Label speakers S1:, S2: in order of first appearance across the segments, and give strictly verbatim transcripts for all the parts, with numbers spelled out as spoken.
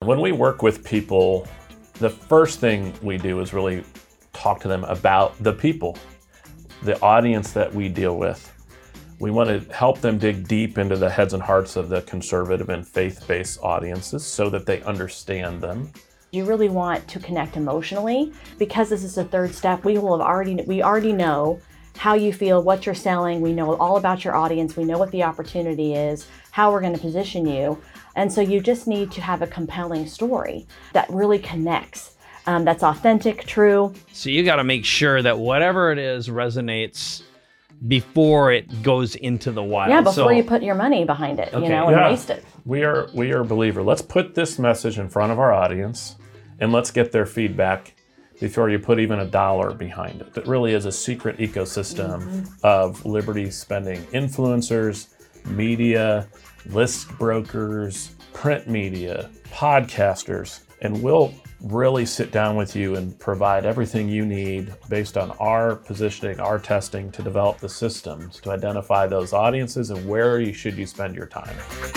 S1: When we work with people, the first thing we do is really talk to them about the people, the audience that we deal with. We want to help them dig deep into the heads and hearts of the conservative and faith-based audiences so that they understand them.
S2: You really want to connect emotionally. Because this is the third step, we will have already we already know how you feel, what you're selling. We know all about your audience. We know what the opportunity is, how we're going to position you. And so you just need to have a compelling story that really connects, um, that's authentic, true.
S3: So you got to make sure that whatever it is resonates before it goes into the wild.
S2: Yeah, before
S3: so,
S2: you put your money behind it,
S3: Okay.
S2: you know, and
S1: Yeah.
S2: waste it.
S1: We are we are a believer. Let's put this message in front of our audience and let's get their feedback before you put even a dollar behind it. It really is a secret ecosystem mm-hmm. of Liberty spending influencers, media, list brokers, print media, podcasters, and we'll really sit down with you and provide everything you need based on our positioning, our testing to develop the systems to identify those audiences and where you should you spend your time.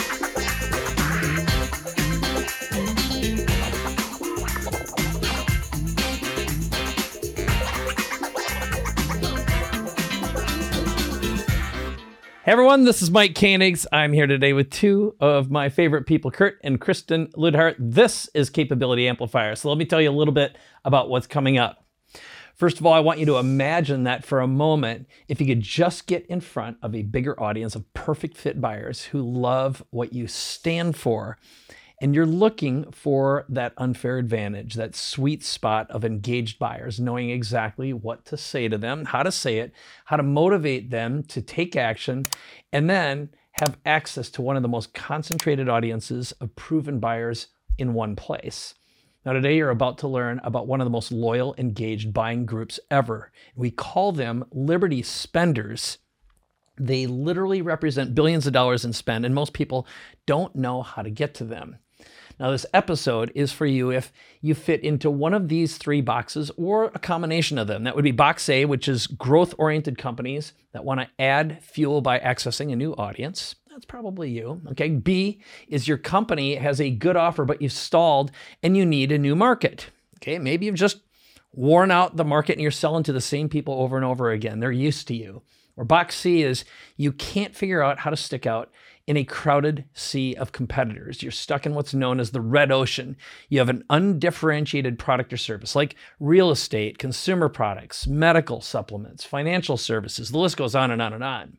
S3: Hey everyone, this is Mike Koenigs. I'm here today with two of my favorite people, Kurt and Kristen Lidhart. This is Capability Amplifier. So let me tell you a little bit about what's coming up. First of all, I want you to imagine that for a moment, if you could just get in front of a bigger audience of perfect fit buyers who love what you stand for, and you're looking for that unfair advantage, that sweet spot of engaged buyers, knowing exactly what to say to them, how to say it, how to motivate them to take action, and then have access to one of the most concentrated audiences of proven buyers in one place. Now today you're about to learn about one of the most loyal, engaged buying groups ever. We call them Liberty Spenders. They literally represent billions of dollars in spend, and most people don't know how to get to them. Now, this episode is for you if you fit into one of these three boxes or a combination of them. That would be box A, which is growth-oriented companies that want to add fuel by accessing a new audience. That's probably you. Okay. B is your company has a good offer, but you've stalled and you need a new market. Okay. Maybe you've just worn out the market and you're selling to the same people over and over again. They're used to you. Or box C is you can't figure out how to stick out in a crowded sea of competitors. You're stuck in what's known as the red ocean. You have an undifferentiated product or service like real estate, consumer products, medical supplements, financial services. The list goes on and on and on.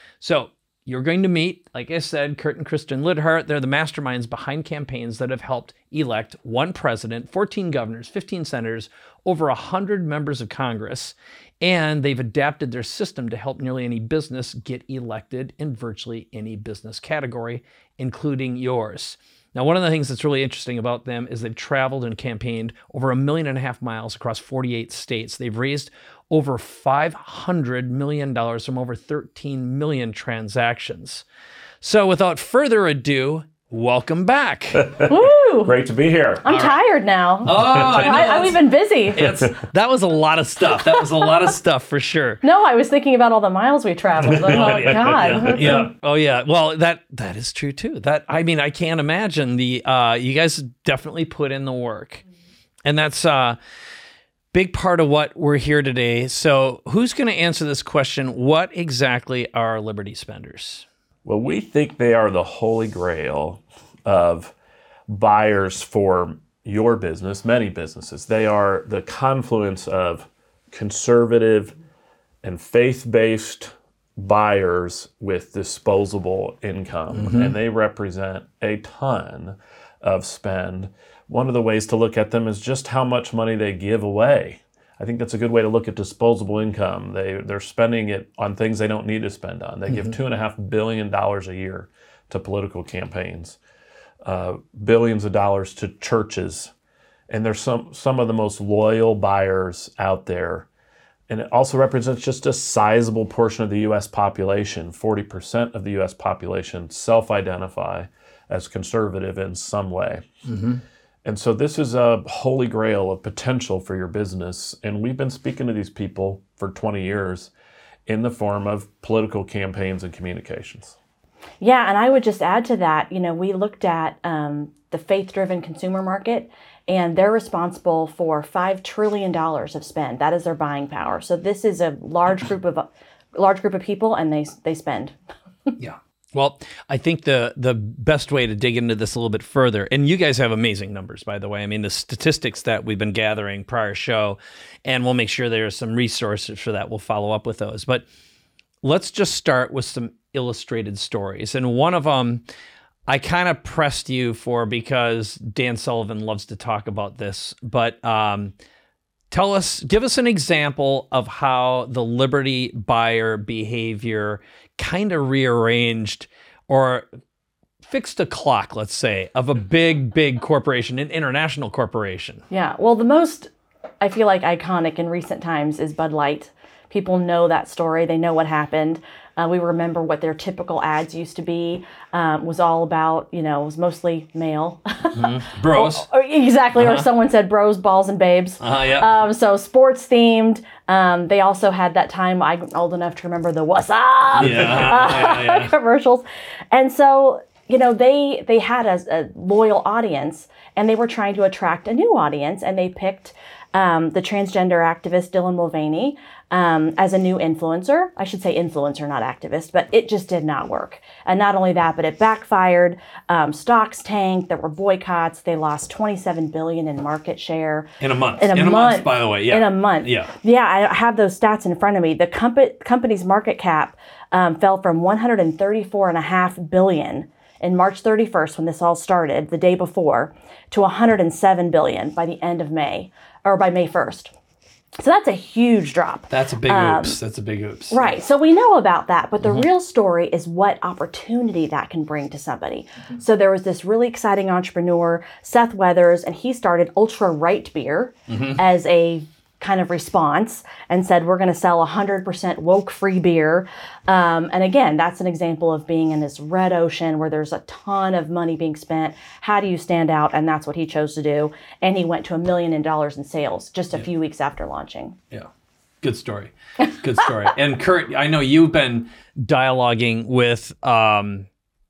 S3: So you're going to meet, like I said, Kurt and Kristen Lidhart. They're the masterminds behind campaigns that have helped elect one president, fourteen governors, fifteen senators, over one hundred members of Congress. And they've adapted their system to help nearly any business get elected in virtually any business category, including yours. Now, one of the things that's really interesting about them is they've traveled and campaigned over a million and a half miles across forty-eight states. They've raised over five hundred million dollars from over thirteen million transactions. So without further ado, welcome back.
S2: Woo!
S1: Great to be here.
S2: I'm tired now.
S3: Oh, I know.
S2: I, I've been busy.
S3: It's, that was a lot of stuff. That was a lot of stuff for sure.
S2: No, I was thinking about all the miles we traveled. I'm like, oh, God.
S3: Yeah. Oh yeah. Well, that that is true too. That I mean, I can't imagine the. Uh, you guys definitely put in the work, and that's a uh, big part of what we're here today. So, who's going to answer this question? What exactly are Liberty Spenders?
S1: Well, we think they are the holy grail of buyers for your business, many businesses. They are the confluence of conservative and faith-based buyers with disposable income, mm-hmm. and they represent a ton of spend. One of the ways to look at them is just how much money they give away. I think that's a good way to look at disposable income. They, they're spending it on things they don't need to spend on. They mm-hmm. give two and a half billion dollars a year to political campaigns, uh, billions of dollars to churches. And they're some, some of the most loyal buyers out there. And it also represents just a sizable portion of the U S population. forty percent of the U S population self-identify as conservative in some way. Mm-hmm. And so this is a holy grail of potential for your business. And we've been speaking to these people for twenty years in the form of political campaigns and communications.
S2: Yeah, and I would just add to that, you know, we looked at um, the faith-driven consumer market, and they're responsible for five trillion dollars of spend. That is their buying power. So this is a large group of large group of people, and they they spend.
S3: Yeah. Well, I think the the best way to dig into this a little bit further, and you guys have amazing numbers, by the way. I mean, the statistics that we've been gathering prior show, and we'll make sure there's some resources for that. We'll follow up with those. But let's just start with some illustrated stories. And one of them I kind of pressed you for because Dan Sullivan loves to talk about this. But um, tell us, give us an example of how the Liberty buyer behavior kind of rearranged or fixed a clock, let's say, of a big, big corporation, an international corporation.
S2: Yeah, well, the most, I feel like, iconic in recent times is Bud Light. People know that story. They know what happened. Uh, we remember what their typical ads used to be. Um, was all about, you know, it was mostly male.
S3: Mm-hmm. Bros.
S2: or, or, exactly.
S3: Uh-huh.
S2: Or someone said bros, balls, and babes.
S3: Uh, yeah.
S2: Um, so sports themed. Um, they also had that time, I'm old enough to remember the what's up
S3: Yeah, yeah, yeah.
S2: commercials. And so, you know, they, they had a, a loyal audience, and they were trying to attract a new audience, and they picked um, the transgender activist Dylan Mulvaney um, as a new influencer. I should say influencer, not activist, but it just did not work. And not only that, but it backfired. Um, stocks tanked. There were boycotts. They lost twenty-seven billion dollars in market share.
S3: In a month.
S2: In a,
S3: in a
S2: month,
S3: month, by the way. Yeah.
S2: In a month.
S3: Yeah.
S2: Yeah, I have those stats in front of me. The comp- company's market cap um, fell from one hundred thirty-four point five billion dollars in March thirty-first, when this all started, the day before, to one hundred seven billion dollars by the end of May, or by May first. So that's a huge drop.
S3: That's a big
S2: Um,
S3: oops. That's a big oops.
S2: Right. So we know about that, but the mm-hmm. real story is what opportunity that can bring to somebody. Mm-hmm. So there was this really exciting entrepreneur, Seth Weathers, and he started Ultra Right Beer mm-hmm. as a kind of response and said, we're going to sell one hundred percent woke-free beer. Um, and again, that's an example of being in this red ocean where there's a ton of money being spent. How do you stand out? And that's what he chose to do. And he went to a million dollars in sales just a yeah. few weeks after launching.
S3: Yeah. Good story. Good story. And Kurt, I know you've been dialoguing with um,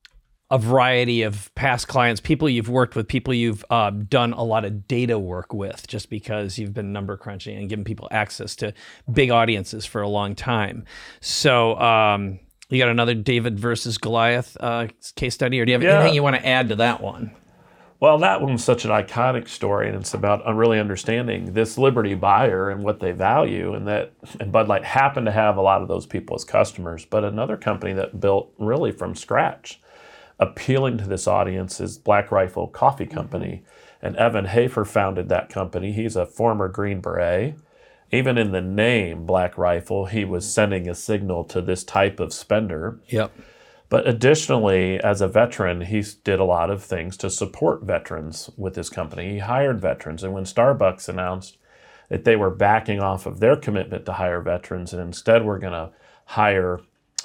S3: a variety of past clients, people you've worked with, people you've uh, done a lot of data work with, just because you've been number crunching and giving people access to big audiences for a long time. So um, you got another David versus Goliath uh, case study, or do you have yeah. anything you want to add to that one?
S1: Well, that one's such an iconic story, and it's about really understanding this Liberty buyer and what they value, and that and Bud Light happened to have a lot of those people as customers, but another company that built really from scratch, appealing to this audience, is Black Rifle Coffee Company. And Evan Hafer founded that company. He's a former Green Beret. Even in the name Black Rifle, he was sending a signal to this type of spender.
S3: Yep.
S1: But additionally, as a veteran, he did a lot of things to support veterans with his company. He hired veterans. And when Starbucks announced that they were backing off of their commitment to hire veterans and instead were going to hire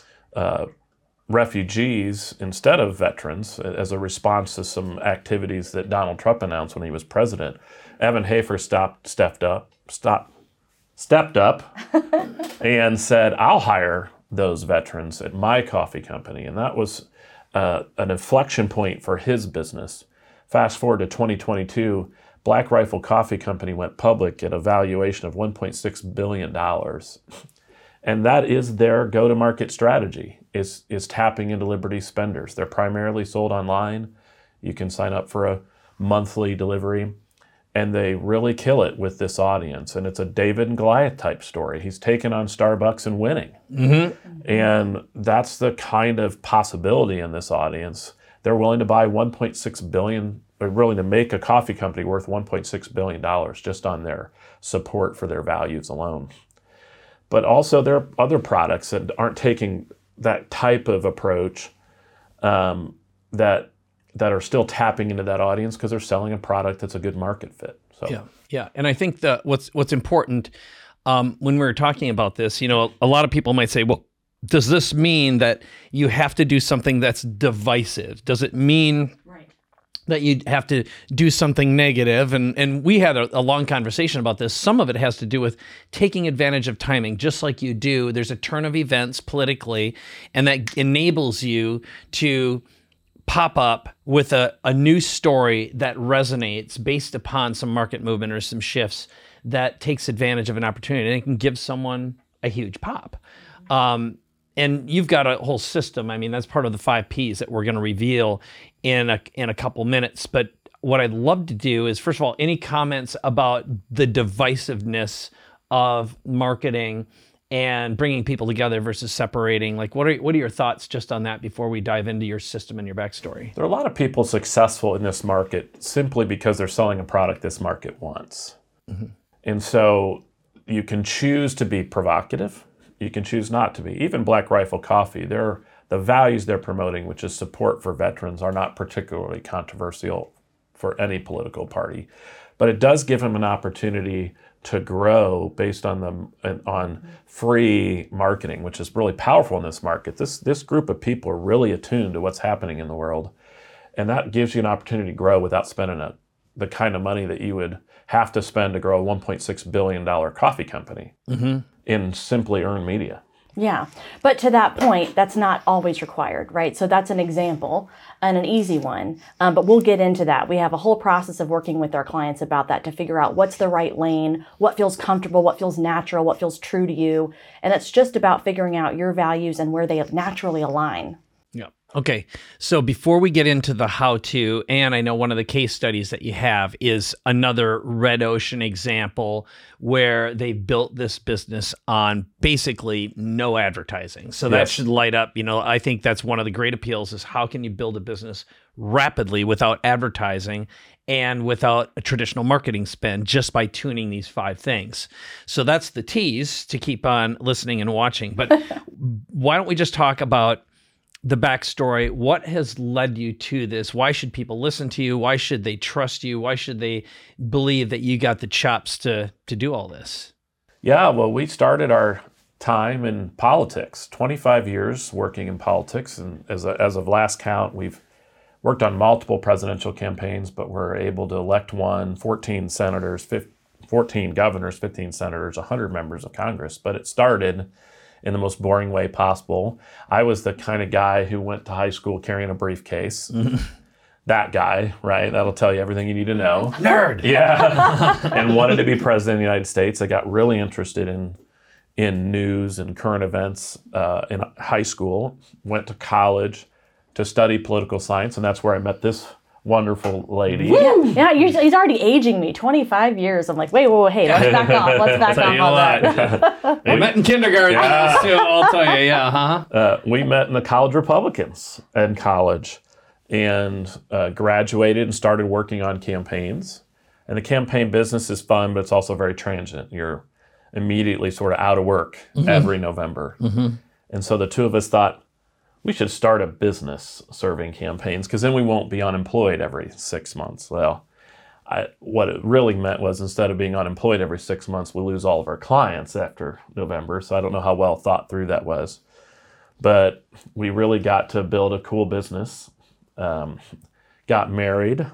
S1: uh, refugees instead of veterans as a response to some activities that Donald Trump announced when he was president, Evan Hafer stopped, stepped up, stopped, stepped up and said, I'll hire those veterans at my coffee company. And that was uh, an inflection point for his business. Fast forward to twenty twenty-two, Black Rifle Coffee Company went public at a valuation of one point six billion dollars. And that is their go-to-market strategy, is, is tapping into Liberty spenders. They're primarily sold online. You can sign up for a monthly delivery, and they really kill it with this audience. And it's a David and Goliath type story. He's taken on Starbucks and winning. Mm-hmm. And that's the kind of possibility in this audience. They're willing to buy one point six billion dollars, they're willing to make a coffee company worth one point six billion dollars just on their support for their values alone. But also there are other products that aren't taking that type of approach um, that that are still tapping into that audience because they're selling a product that's a good market fit. So
S3: yeah, yeah, and I think that what's what's important um, when we're talking about this, you know, a lot of people might say, well, does this mean that you have to do something that's divisive? Does it mean
S2: right.
S3: that you have to do something negative. And, and we had a, a long conversation about this. Some of it has to do with taking advantage of timing, just like you do. There's a turn of events politically, and that enables you to pop up with a, a new story that resonates based upon some market movement or some shifts that takes advantage of an opportunity, and it can give someone a huge pop. Um, and you've got a whole system. I mean, that's part of the five Ps that we're going to reveal in a, in a couple minutes. But what I'd love to do is, first of all, any comments about the divisiveness of marketing and bringing people together versus separating? Like, what are what are your thoughts just on that before we dive into your system and your backstory?
S1: There are a lot of people successful in this market simply because they're selling a product this market wants. Mm-hmm. And so you can choose to be provocative. You can choose not to be. Even Black Rifle Coffee, they're, the values they're promoting, which is support for veterans, are not particularly controversial for any political party. But it does give them an opportunity to grow based on the on free marketing, which is really powerful in this market. This this group of people are really attuned to what's happening in the world, and that gives you an opportunity to grow without spending a, the kind of money that you would have to spend to grow a one point six billion dollars coffee company mm-hmm. in simply earned media.
S2: Yeah, but to that point, that's not always required, right? So that's an example and an easy one, um, but we'll get into that. We have a whole process of working with our clients about that to figure out what's the right lane, what feels comfortable, what feels natural, what feels true to you. And it's just about figuring out your values and where they naturally align.
S3: Yeah. Okay. So before we get into the how-to, and I know one of the case studies that you have is another Red Ocean example where they built this business on basically no advertising. So that
S1: Yes.
S3: should light up, you know, I think that's one of the great appeals is how can you build a business rapidly without advertising and without a traditional marketing spend just by tuning these five things. So that's the tease to keep on listening and watching. But why don't we just talk about the backstory? What has led you to this? Why should people listen to you? Why should they trust you? Why should they believe that you got the chops to to do all this?
S1: Yeah, well, we started our time in politics, twenty-five years working in politics. And as, a, as of last count, we've worked on multiple presidential campaigns, but we're able to elect one, fourteen senators, fourteen governors, fifteen senators, one hundred members of Congress. But it started in the most boring way possible. I was the kind of guy who went to high school carrying a briefcase. Mm-hmm. That guy, right? That'll tell you everything you need to know.
S3: Nerd!
S1: Yeah. And wanted to be president of the United States. I got really interested in in news and current events uh, in high school. Went to college to study political science, and that's where I met this wonderful lady.
S2: Yeah, yeah you're, he's already aging me. twenty-five years. I'm like, wait, whoa, whoa, hey, let's back off. Let's back off on that.
S3: We met in kindergarten.
S1: Yeah.
S3: Too, I'll tell you, yeah, huh?
S1: Uh, we met in the College Republicans in college and uh, graduated and started working on campaigns. And the campaign business is fun, but it's also very transient. You're immediately sort of out of work mm-hmm. every November. Mm-hmm. And so the two of us thought, we should start a business serving campaigns because then we won't be unemployed every six months. Well, I, what it really meant was instead of being unemployed every six months, we lose all of our clients after November. So I don't know how well thought through that was. But we really got to build a cool business, um, got married,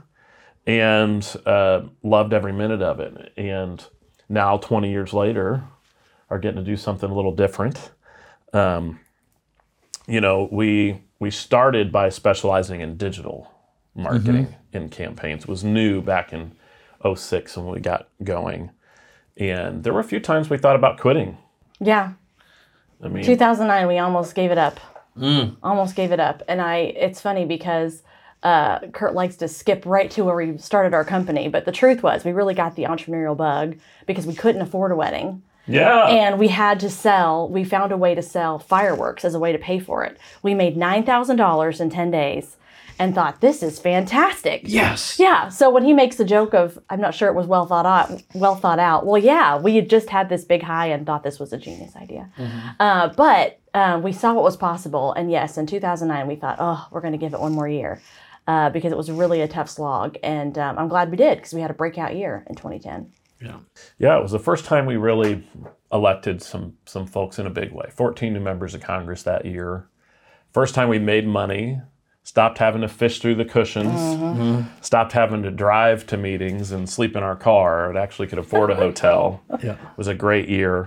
S1: and uh, loved every minute of it. And now, twenty years later, are getting to do something a little different. Um, You know, we we started by specializing in digital marketing mm-hmm. in campaigns. It was new back in oh six when we got going. And there were a few times we thought about quitting.
S2: Yeah.
S1: I mean,
S2: two thousand nine, we almost gave it up. Mm. Almost gave it up. And I, it's funny because uh, Kurt likes to skip right to where we started our company. But the truth was we really got the entrepreneurial bug because we couldn't afford a wedding.
S1: Yeah.
S2: And we had to sell, we found a way to sell fireworks as a way to pay for it. We made nine thousand dollars in ten days and thought, this is fantastic.
S3: Yes.
S2: Yeah. So when he makes the joke of, I'm not sure it was well thought out, well thought out. Well, yeah, we had just had this big high and thought this was a genius idea. Mm-hmm. Uh, but um, we saw what was possible. And yes, in two thousand nine, we thought, oh, we're going to give it one more year uh, because it was really a tough slog. And um, I'm glad we did because we had a breakout year in twenty ten.
S3: Yeah.
S1: Yeah, it was the first time we really elected some some folks in a big way. fourteen new members of Congress that year. First time we made money stopped having to fish through the cushions, mm-hmm. stopped having to drive to meetings and sleep in our car, and actually could afford a hotel.
S3: Yeah.
S1: It was a great year.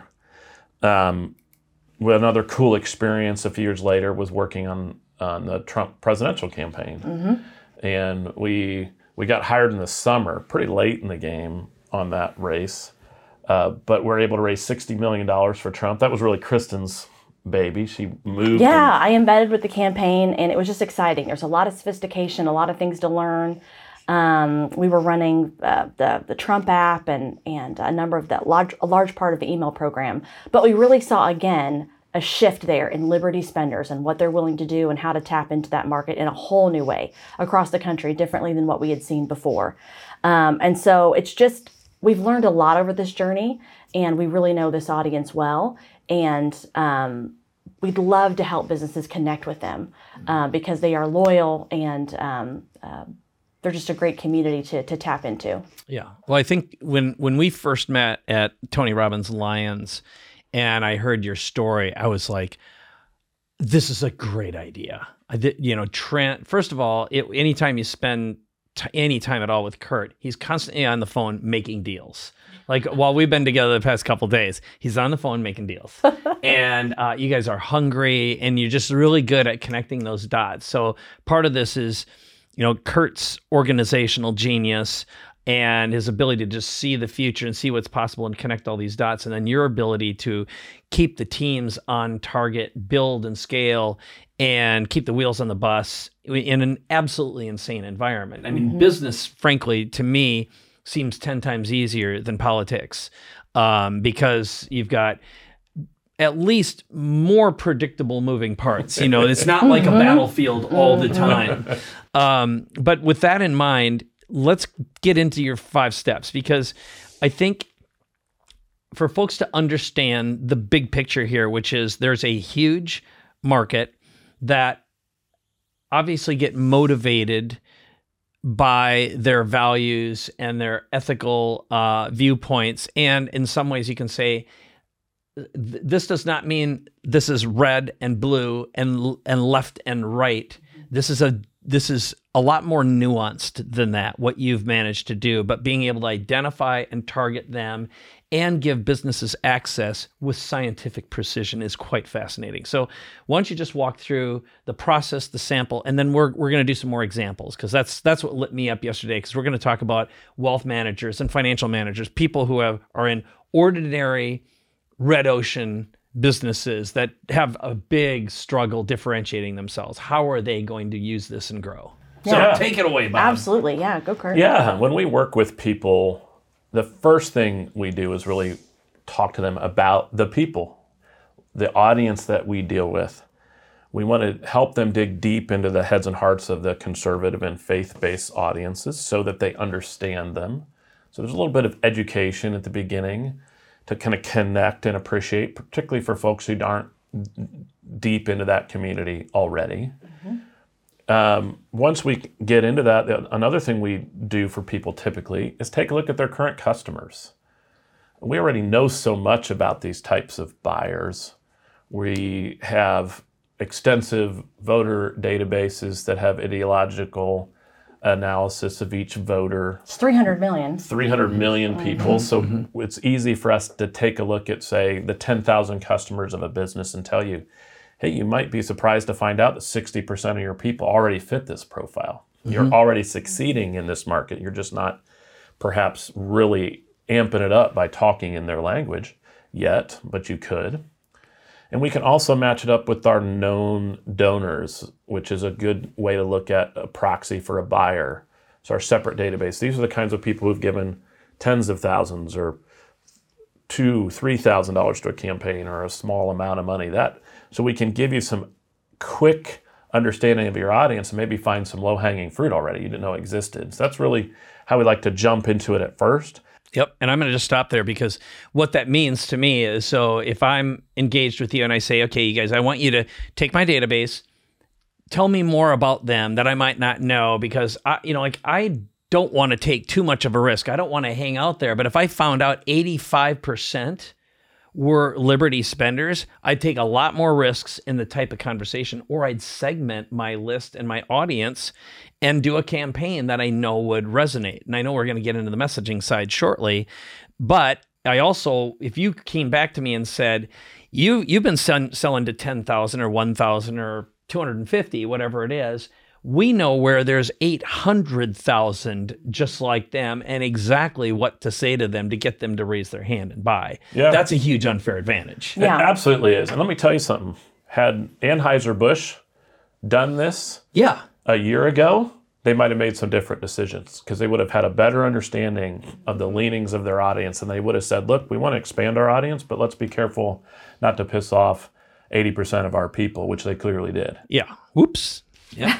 S1: Um, well, another cool experience a few years later was working on, on the Trump presidential campaign. Mm-hmm. And we we got hired in the summer, pretty late in the game on that race. Uh, but we were able to raise sixty million dollars for Trump. That was really Kristen's baby. She moved.
S2: Yeah, I embedded with the campaign, and it was just exciting. There's a lot of sophistication, a lot of things to learn. Um, we were running uh, the the Trump app and and a number of that large a large part of the email program. But we really saw again a shift there in Liberty spenders and what they're willing to do and how to tap into that market in a whole new way across the country, differently than what we had seen before. Um, and so it's just we've learned a lot over this journey, and we really know this audience well. And um, we'd love to help businesses connect with them uh, because they are loyal and um, uh, they're just a great community to to tap into.
S3: Yeah. Well, I think when when we first met at Tony Robbins Lions and I heard your story, I was like, this is a great idea. I did, you know, Trent, first of all, it, anytime you spend t- any time at all with Kurt, he's constantly on the phone making deals. Like while we've been together the past couple of days, he's on the phone making deals. And uh, you guys are hungry and you're just really good at connecting those dots. So part of this is, you know, Kurt's organizational genius and his ability to just see the future and see what's possible and connect all these dots. And then your ability to keep the teams on target, build and scale, and keep the wheels on the bus in an absolutely insane environment. I mean, mm-hmm. business, frankly, to me, seems ten times easier than politics um, because you've got at least more predictable moving parts. You know, it's not like a battlefield all the time. Um, but with that in mind, let's get into your five steps, because I think for folks to understand the big picture here, which is there's a huge market that obviously get motivated by their values and their ethical uh, viewpoints. And in some ways you can say, th- this does not mean this is red and blue and and left and right. This is a this is a lot more nuanced than that, what you've managed to do, but being able to identify and target them and give businesses access with scientific precision is quite fascinating. So why don't you just walk through the process, the sample, and then we're we're going to do some more examples, because that's that's what lit me up yesterday, because we're going to talk about wealth managers and financial managers, people who have are in ordinary red ocean businesses that have a big struggle differentiating themselves. How are they going to use this and grow? So
S1: Yeah.
S3: take it away, Bob.
S2: Absolutely. Yeah. Go, Kurt.
S1: Yeah, when we work with people, the first thing we do is really talk to them about the people, the audience that we deal with. We want to help them dig deep into the heads and hearts of the conservative and faith-based audiences so that they understand them. So there's a little bit of education at the beginning to kind of connect and appreciate, particularly for folks who aren't deep into that community already. Mm-hmm. Um, once we get into that, another thing we do for people typically is take a look at their current customers. We already know so much about these types of buyers. We have extensive voter databases that have ideological analysis of each voter.
S2: It's three hundred million.
S1: three hundred million people. So mm-hmm. it's easy for us to take a look at, say, the ten thousand customers of a business and tell you, hey, you might be surprised to find out that sixty percent of your people already fit this profile. Mm-hmm. You're already succeeding in this market. You're just not perhaps really amping it up by talking in their language yet, but you could. And we can also match it up with our known donors, which is a good way to look at a proxy for a buyer. So our separate database. These are the kinds of people who've given tens of thousands or two, three thousand dollars to a campaign or a small amount of money. That so we can give you some quick understanding of your audience and maybe find some low-hanging fruit already you didn't know existed. So that's really how we like to jump into it at first.
S3: Yep. And I'm going to just stop there, because what that means to me is, so if I'm engaged with you and I say, okay, you guys, I want you to take my database, tell me more about them that I might not know, because I, you know, like I don't want to take too much of a risk. I don't want to hang out there. But if I found out eighty-five percent were Liberty spenders, I'd take a lot more risks in the type of conversation, or I'd segment my list and my audience and do a campaign that I know would resonate. And I know we're going to get into the messaging side shortly, but I also, if you came back to me and said, you, you've been sell- selling to ten thousand or one thousand or two hundred fifty, whatever it is, we know where there's eight hundred thousand just like them and exactly what to say to them to get them to raise their hand and buy.
S1: Yeah.
S3: That's a huge unfair advantage.
S2: Yeah.
S1: It absolutely is. And let me tell you something. Had Anheuser-Busch done this
S3: Yeah.
S1: a year ago, they might have made some different decisions because they would have had a better understanding of the leanings of their audience. And they would have said, look, we want to expand our audience, but let's be careful not to piss off eighty percent of our people, which they clearly did.
S3: Yeah. Whoops. Yeah.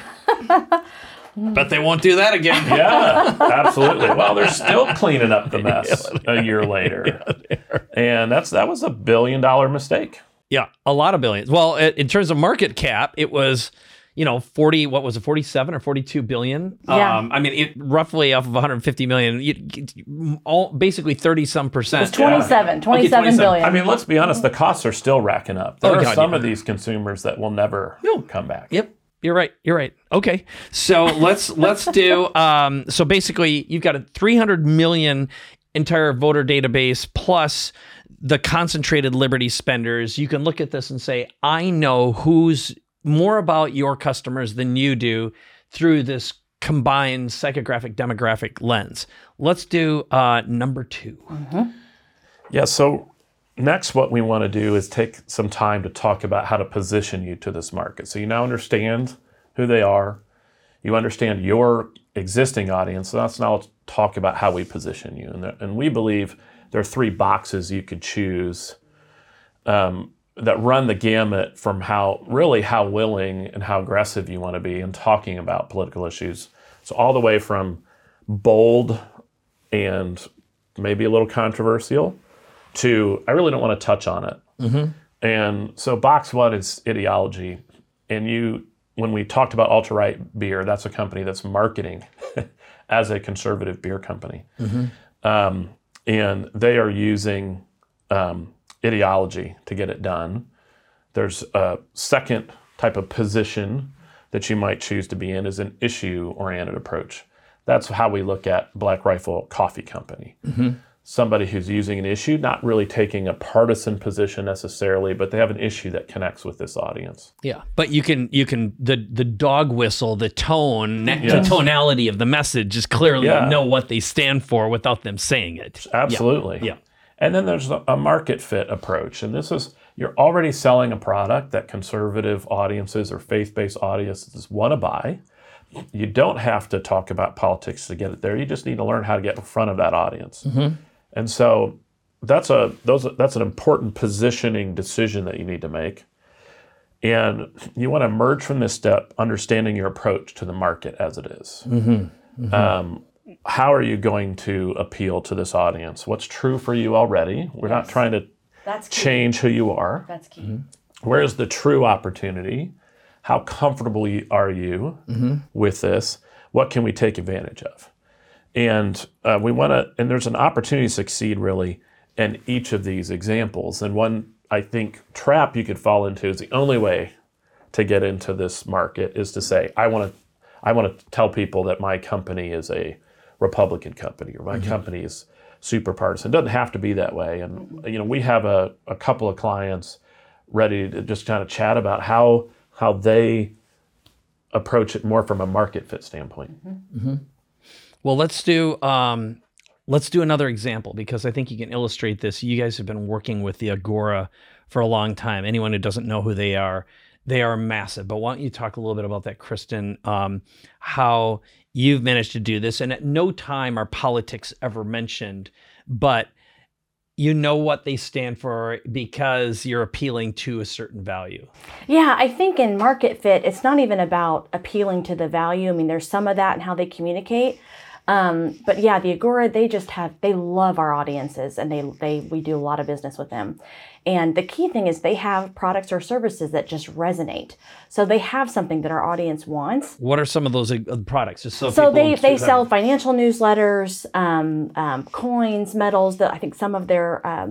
S3: Bet they won't do that again.
S1: Yeah, absolutely. Well, they're still cleaning up the mess a year later. And that's that was a billion dollar mistake.
S3: Yeah, a lot of billions. Well, i- in terms of market cap, it was, you know, forty, what was it, forty-seven or forty-two billion?
S2: Yeah.
S3: Um, I mean, it roughly off of one hundred fifty million, you, all, basically thirty some percent.
S2: It's twenty-seven,
S3: Okay,
S2: twenty-seven
S3: twenty-seven.
S2: billion.
S1: I mean, let's be honest, the costs are still racking up. There
S3: Oh,
S1: are
S3: God,
S1: some
S3: yeah.
S1: of these consumers that will never come back.
S3: Yep. You're right. You're right. Okay. So let's let's do um so basically you've got a three hundred million entire voter database plus the concentrated Liberty spenders. You can look at this and say, I know who's more about your customers than you do through this combined psychographic demographic lens. Let's do uh number two.
S1: Yeah, so next what we want to do is take some time to talk about how to position you to this market. So you now understand who they are. You understand your existing audience. So let's now talk about how we position you. And, there, and we believe there are three boxes you could choose um, that run the gamut from how, really how willing and how aggressive you want to be in talking about political issues. So all the way from bold and maybe a little controversial to I really don't want to touch on it.
S3: Mm-hmm.
S1: And so box one is ideology. And you, when we talked about Alt-Right Beer, that's a company that's marketing as a conservative beer company.
S3: Mm-hmm.
S1: Um, and they are using um, ideology to get it done. There's a second type of position that you might choose to be in is an issue-oriented approach. That's how we look at Black Rifle Coffee Company.
S3: Mm-hmm.
S1: Somebody who's using an issue, not really taking a partisan position necessarily, but they have an issue that connects with this audience.
S3: Yeah, but you can you can the the dog whistle, the tone,
S1: Yes.
S3: the tonality of the message is clearly
S1: Yeah.
S3: know what they stand for without them saying it.
S1: Absolutely.
S3: Yeah.
S1: And then there's a a market fit approach. And this is, you're already selling a product that conservative audiences or faith-based audiences want to buy. You don't have to talk about politics to get it there. You just need to learn how to get in front of that audience.
S3: Mm-hmm.
S1: And so that's a those that's an important positioning decision that you need to make. And you want to emerge from this step understanding your approach to the market as it is.
S3: Mm-hmm. Mm-hmm.
S1: Um, how are you going to appeal to this audience? What's true for you already? We're not
S2: Yes.
S1: trying to
S2: That's key.
S1: change who you are.
S2: That's key.
S3: Mm-hmm.
S1: Where's the true opportunity? How comfortable you- are you
S3: Mm-hmm.
S1: with this? What can we take advantage of? And uh, we want to, and there's an opportunity to succeed really in each of these examples. And one, I think, trap you could fall into is the only way to get into this market is to say, I want to, I want to tell people that my company is a Republican company or my company is super partisan. It doesn't have to be that way. And you know, we have a, a couple of clients ready to just kind of chat about how how they approach it more from a market fit standpoint.
S3: Well, let's do um, let's do another example because I think you can illustrate this. You guys have been working with the Agora for a long time. Anyone who doesn't know who they are, they are massive. But why don't you talk a little bit about that, Kristen? Um, how you've managed to do this, and at no time are politics ever mentioned, but you know what they stand for because you're appealing to a certain value.
S2: Yeah, I think in market fit, it's not even about appealing to the value. I mean, there's some of that in how they communicate. Um, but yeah, the Agora, they just have, they love our audiences and they, they, we do a lot of business with them. And the key thing is they have products or services that just resonate. So they have something that our audience wants.
S3: What are some of those uh, products? Just so
S2: So
S3: people
S2: they, they
S3: understand.
S2: sell financial newsletters, um, um, coins, metals. The, I think some of their um,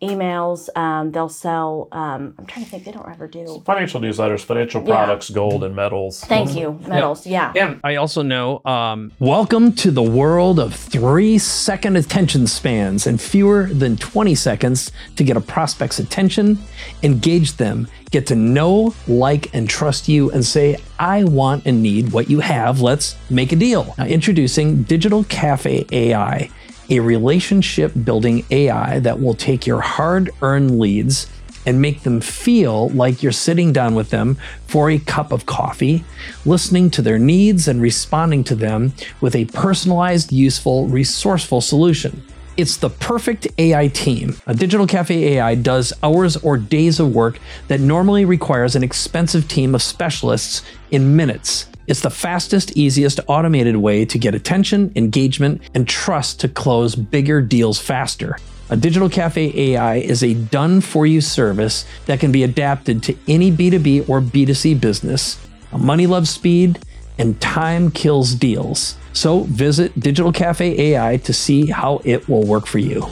S2: emails. Um, they'll sell. Um, I'm trying to think. They don't ever do.
S1: Financial newsletters, financial products, gold and metals.
S2: Thank you, metals. Yeah.
S3: And I also know, um, welcome to the world of three second attention spans and fewer than twenty seconds to get a prospect's attention, engage them, get to know, like, and trust you, and say, I want and need what you have. Let's make a deal. Now, introducing Digital Cafe A I, a relationship building A I that will take your hard-earned leads and make them feel like you're sitting down with them for a cup of coffee, listening to their needs and responding to them with a personalized, useful, resourceful solution. It's the perfect A I team. A Digital Cafe A I does hours or days of work that normally requires an expensive team of specialists in minutes. It's the fastest, easiest, automated way to get attention, engagement, and trust to close bigger deals faster. A Digital Cafe A I is a done-for-you service that can be adapted to any B two B or B two C business. Money loves speed, and time kills deals. So visit Digital Cafe A I to see how it will work for you.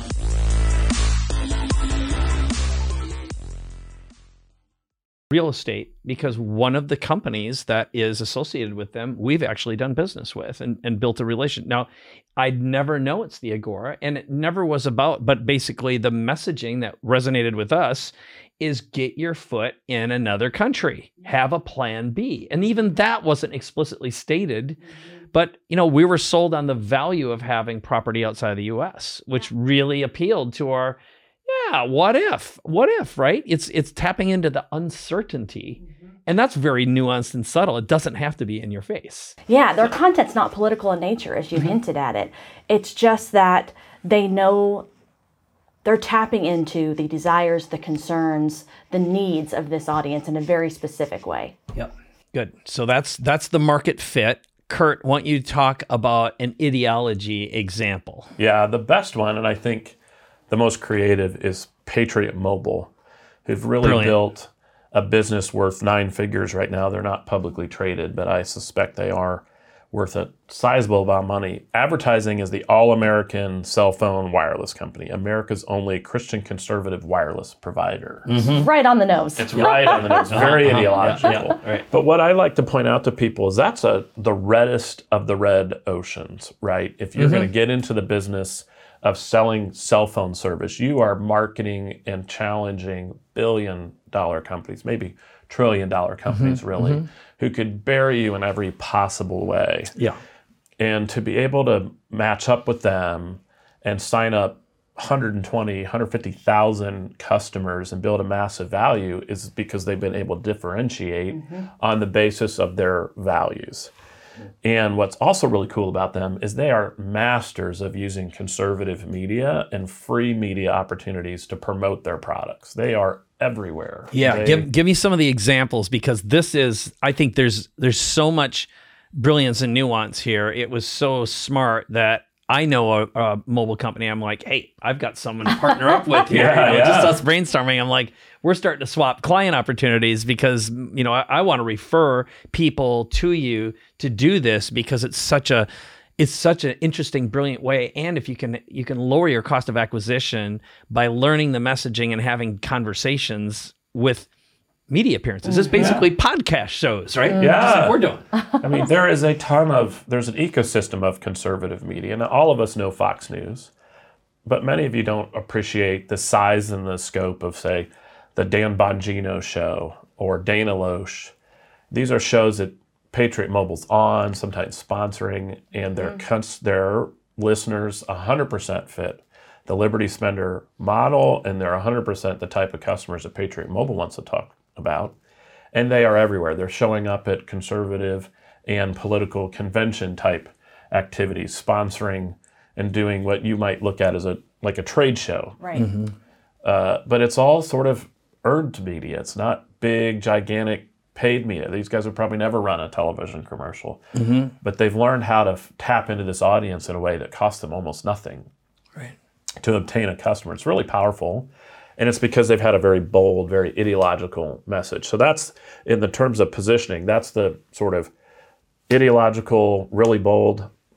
S3: Real estate, because one of the companies that is associated with them, we've actually done business with and, and built a relation. Now, I'd never know it's the Agora, and it never was about, but basically the messaging that resonated with us is get your foot in another country, have a plan B. And even that wasn't explicitly stated, but you know, we were sold on the value of having property outside of the U S, which really appealed to our, yeah, what if? What if, right? It's it's tapping into the uncertainty. Mm-hmm. And that's very nuanced and subtle. It doesn't have to be in your face.
S2: Yeah, their content's not political in nature, as you've mm-hmm. hinted at it. It's just that they know they're tapping into the desires, the concerns, the needs of this audience in a very specific way.
S3: Yep. Good. So that's that's the market fit. Kurt, why don't you talk about an ideology example?
S1: Yeah, the best one, and I think the most creative, is Patriot Mobile, who've really Brilliant. built a business worth nine figures right now. They're not publicly traded, but I suspect they are worth a sizable amount of money. Advertising is the all-American cell phone wireless company, America's only Christian conservative wireless provider.
S2: Mm-hmm. Right on the nose.
S1: It's right on the nose. Very uh-huh. ideological. Yeah, yeah. Right. But what I like to point out to people is that's a the reddest of the red oceans, right? If you're mm-hmm. going to get into the business of selling cell phone service, you are marketing and challenging billion dollar companies, maybe trillion dollar companies, mm-hmm, really, mm-hmm. who could bury you in every possible way.
S3: Yeah.
S1: And to be able to match up with them and sign up one hundred twenty, one hundred fifty thousand customers and build a massive value is because they've been able to differentiate mm-hmm. on the basis of their values. And what's also really cool about them is they are masters of using conservative media and free media opportunities to promote their products. They are everywhere.
S3: Yeah,
S1: they,
S3: give give me some of the examples, because this is, I think there's there's so much brilliance and nuance here. It was so smart that I know a, a mobile company. I'm like, hey, I've got someone to partner up with here.
S1: yeah,
S3: you know,
S1: yeah.
S3: Just us brainstorming. I'm like, we're starting to swap client opportunities because, you know, I, I want to refer people to you to do this because it's such a, it's such an interesting, brilliant way. And if you can, you can lower your cost of acquisition by learning the messaging and having conversations with media appearances. It's basically yeah. podcast shows, right?
S1: Yeah.
S3: Just like we're doing.
S1: I mean, there is a ton of, there's an ecosystem of conservative media. Now, all of us know Fox News, but many of you don't appreciate the size and the scope of, say, the Dan Bongino show or Dana Loesch. These are shows that Patriot Mobile's on, sometimes sponsoring, and their, mm. cons- their listeners one hundred percent fit the Liberty Spender model, and they're one hundred percent the type of customers that Patriot Mobile wants to talk about, and they are everywhere. They're showing up at conservative and political convention type activities, sponsoring and doing what you might look at as a like a trade show.
S2: Right. Mm-hmm.
S1: Uh, but it's all sort of earned media. It's not big, gigantic paid media. These guys would probably never run a television commercial, mm-hmm. but they've learned how to f- tap into this audience in a way that costs them almost nothing
S3: right.
S1: to obtain a customer. It's really powerful. And it's because they've had a very bold, very ideological message. So that's, in the terms of positioning, that's the sort of ideological, really bold,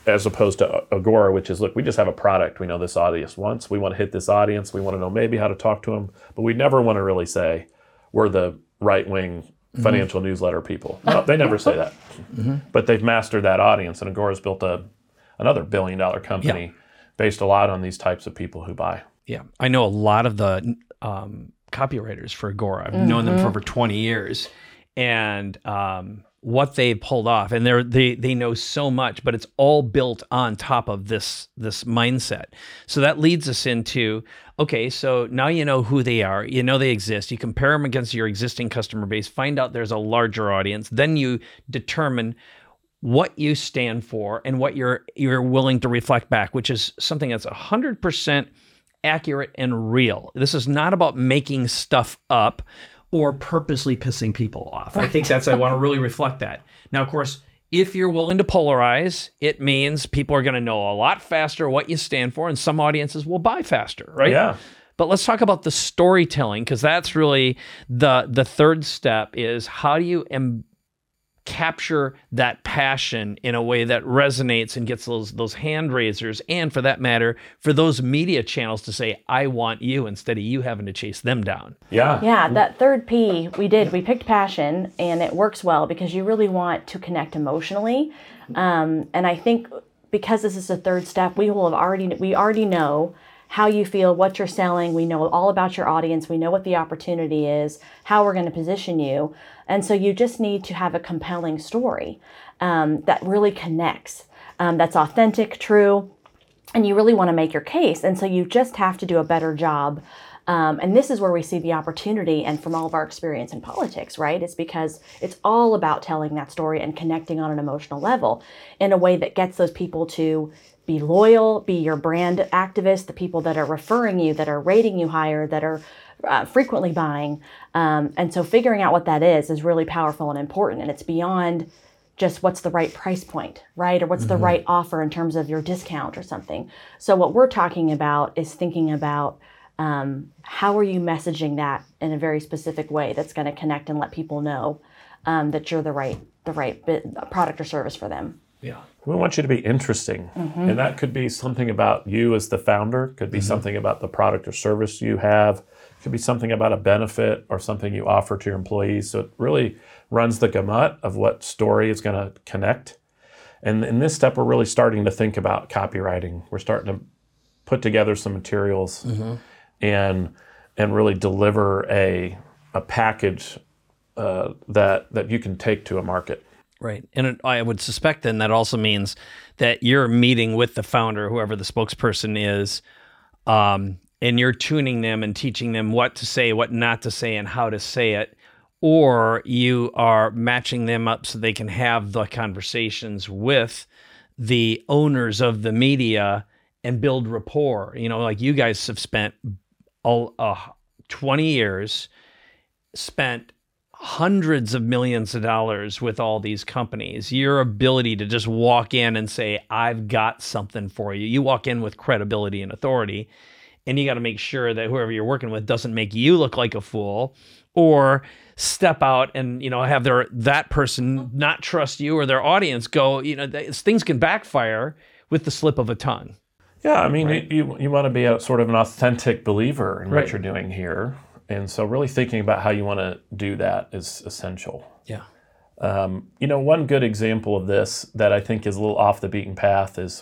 S1: as opposed to Agora, which is, look, we just have a product. We know this audience wants. We want to hit this audience. We want to know maybe how to talk to them. But we never want to really say we're the right-wing mm-hmm. financial newsletter people. No, they never say that. Mm-hmm. But they've mastered that audience. And Agora's built a another billion-dollar company yeah. based a lot on these types of people who buy.
S3: Yeah. I know a lot of the um, copywriters for Agora. I've mm-hmm. known them for over twenty years. And um, what they pulled off, and they're, they they know so much, but it's all built on top of this this mindset. So that leads us into, okay, so now you know who they are, you know they exist, you compare them against your existing customer base, find out there's a larger audience, then you determine what you stand for and what you're you're willing to reflect back, which is something that's one hundred percent accurate and real. This is not about making stuff up or purposely pissing people off. I think that's, I want to really reflect that. Now, of course, if you're willing to polarize, it means people are going to know a lot faster what you stand for, and some audiences will buy faster, right?
S1: Yeah.
S3: But let's talk about the storytelling, because that's really the the third step is how do you em- capture that passion in a way that resonates and gets those those hand raisers, and for that matter, for those media channels to say, I want you, instead of you having to chase them down.
S1: Yeah.
S2: Yeah, that third P we did, we picked passion, and it works well because you really want to connect emotionally. Um, and I think because this is the third step, we will have already, we already know how you feel, what you're selling. We know all about your audience. We know what the opportunity is, how we're going to position you. And so you just need to have a compelling story um, that really connects, um, that's authentic, true, and you really want to make your case. And so you just have to do a better job. Um, and this is where we see the opportunity, and from all of our experience in politics, right? It's because it's all about telling that story and connecting on an emotional level in a way that gets those people to be loyal, be your brand activists, the people that are referring you, that are rating you higher, that are uh, frequently buying. Um, and so figuring out what that is is really powerful and important. And it's beyond just what's the right price point, right? Or what's mm-hmm. the right offer in terms of your discount or something. So what we're talking about is thinking about um, how are you messaging that in a very specific way that's going to connect and let people know um, that you're the right, the right bit, product or service for them.
S1: Yeah. We want you to be interesting. Mm-hmm. And that could be something about you as the founder, could be mm-hmm. something about the product or service you have, could be something about a benefit or something you offer to your employees. So it really runs the gamut of what story is going to connect. And in this step, we're really starting to think about copywriting. We're starting to put together some materials mm-hmm. and and really deliver a a package uh, that that you can take to a market.
S3: Right. And it, I would suspect then that also means that you're meeting with the founder, whoever the spokesperson is, um, and you're tuning them and teaching them what to say, what not to say, and how to say it. Or you are matching them up so they can have the conversations with the owners of the media and build rapport. You know, like you guys have spent all, uh, twenty years, spent hundreds of millions of dollars with all these companies. Your ability to just walk in and say, I've got something for you. You walk in with credibility and authority, and you got to make sure that whoever you're working with doesn't make you look like a fool or step out and, you know, have their that person not trust you or their audience go, you know, things can backfire with the slip of a tongue.
S1: Yeah, I mean, right? you, you want to be a sort of an authentic believer in
S3: right.
S1: what you're doing here. And so really thinking about how you want to do that is essential.
S3: Yeah.
S1: Um, you know, one good example of this that I think is a little off the beaten path is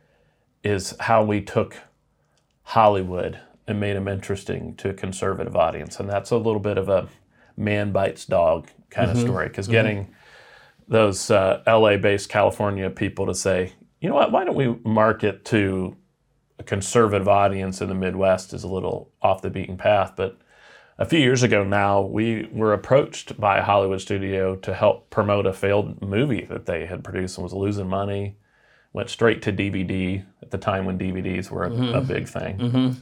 S1: is how we took Hollywood and made them interesting to a conservative audience. And that's a little bit of a man bites dog kind mm-hmm. of story, because mm-hmm. getting those uh, L A-based California people to say, you know what, why don't we market to a conservative audience in the Midwest is a little off the beaten path. But a few years ago now, we were approached by a Hollywood studio to help promote a failed movie that they had produced and was losing money. Went straight to D V D at the time when D V Ds were a, mm-hmm. a big thing. Mm-hmm.